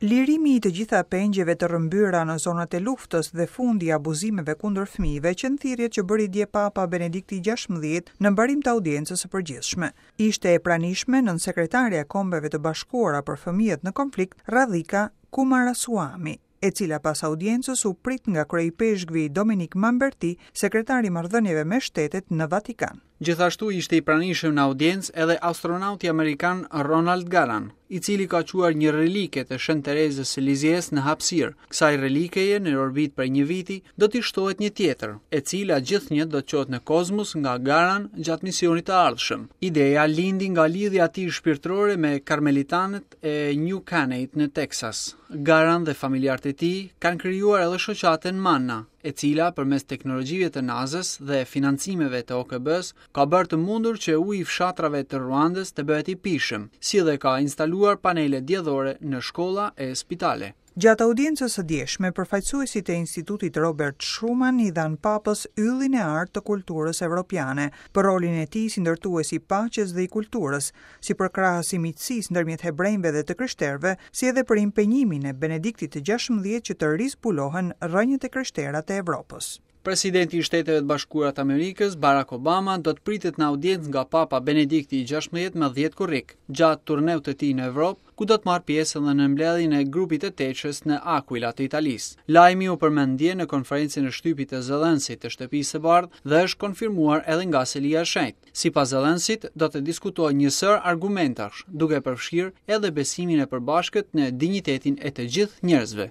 Lirimi I të gjitha pengjeve të rrëmbyra në zonat e luftës dhe fundi I abuzimeve kundër fëmijëve që në thirrjet që bëri dje Papa Benedikti XVI në mbarim të audiencës së përgjithshme. Ishte e pranishme nën sekretarja e Kombeve të Bashkuara për fëmijët në konflikt Radhika Kumarasuami, e cila pas audiencës u prit nga kryepeshkvi Dominik Mamberti, sekretari I marrëdhënieve me shtetet në Vatikan. Gjithashtu ishte I pranishëm në audiencë edhe astronauti amerikan Ronald Garan, I cili ka quar një relike të Shën Terezës së Lizies në hapësirë. Kësaj relikeje në orbit për një viti do t'i shtohet një tjetër, e cila gjithnjë do të qohet në kozmos nga Garan gjatë misionit të ardhshëm. Ideja lindi nga lidhja e tij shpirtërore me karmelitanët e New Canaan në Texas. Garan dhe familjarët e tij kanë krijuar edhe shoqatën Manna, e cila përmes teknologjive të NASA-s dhe financimeve të OKB-s ka bërë të mundur që uji I fshatrave të Ruandës të bëhet I pishëm, si dhe ka instaluar panele diellore në shkolla e spitale. Gjatë audiencës së djeshme, përfaqësuesit e Institutit Robert Schuman I dhanë Papës yllin e artë të kulturës evropiane për rolin e tij si ndërtues I paqes dhe I kulturës, si për krahasim I miqësisë ndërmjet hebrejve dhe të krishterëve, si edhe për impenjimin e Benediktit të XVI që të rizbulohen rrënjët e krishterë të Evropës. Presidenti I Shteteve të Bashkuara të Amerikës, Barack Obama, do të pritet në audiencë nga Papa Benedikti XVI me 10 korrik, gjatë turneut të tij në Evropë, ku do të marrë pjesë edhe në mbledhjen e grupit të teqës në Aquila të Italisë. Lajmi u përmend dje në konferencën e shtypit të Zellensit të Shtëpisë së Bardhë dhe është konfirmuar edhe nga Selia e Shenjtë. Sipas Zellensit, do të diskutojë një sër argumentash, duke përfshirë edhe besimin e përbashkët në dinjitetin e të gjithë njerëzve.